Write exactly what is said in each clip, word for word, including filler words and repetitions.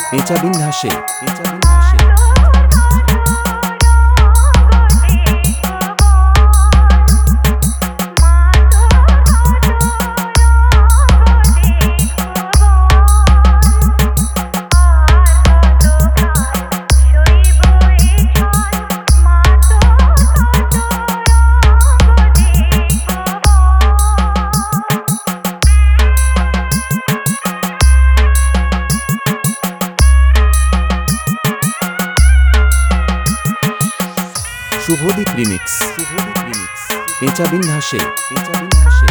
পেঁচা বিন্ধাসে পেঁচা বিন্ধাসে শুভদীপ রিমিক্স শুভদীপ রিমিক্স পেঁচা বিন্ধাসে পেঁচা বিন্ধাসে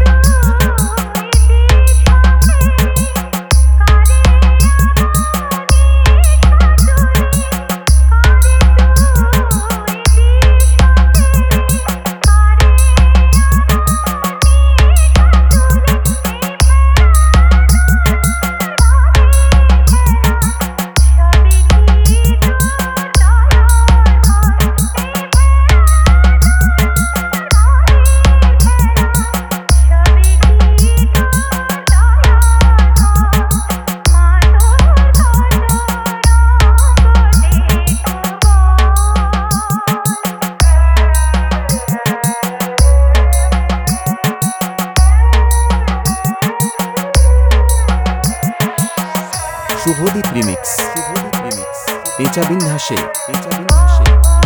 শুভদীপ রিমিক্স শুভদীপ রিমিক্স পেঁচা বিন্ধাসে পেঁচা বিন্ধাসে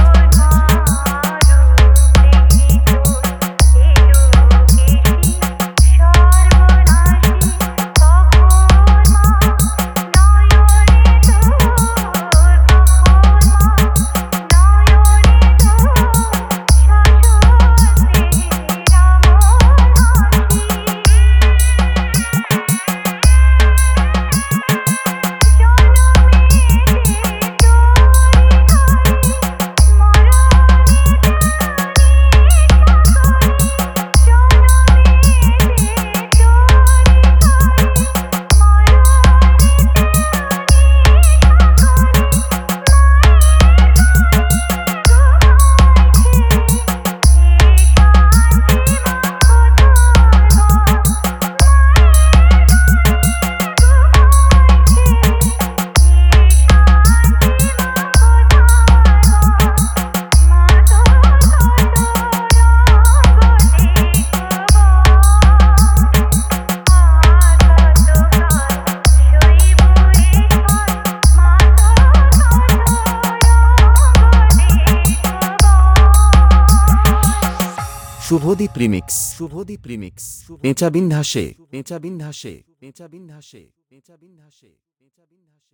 শুভদীপ রিমিক্স শুভদীপ রিমিক্স পেঁচা বিন্ধাসে পেঁচা বিন্ধাসে পেঁচা বিন্ধাসে পেঁচা বিন্ধাসে পেঁচা বিন্ধাসে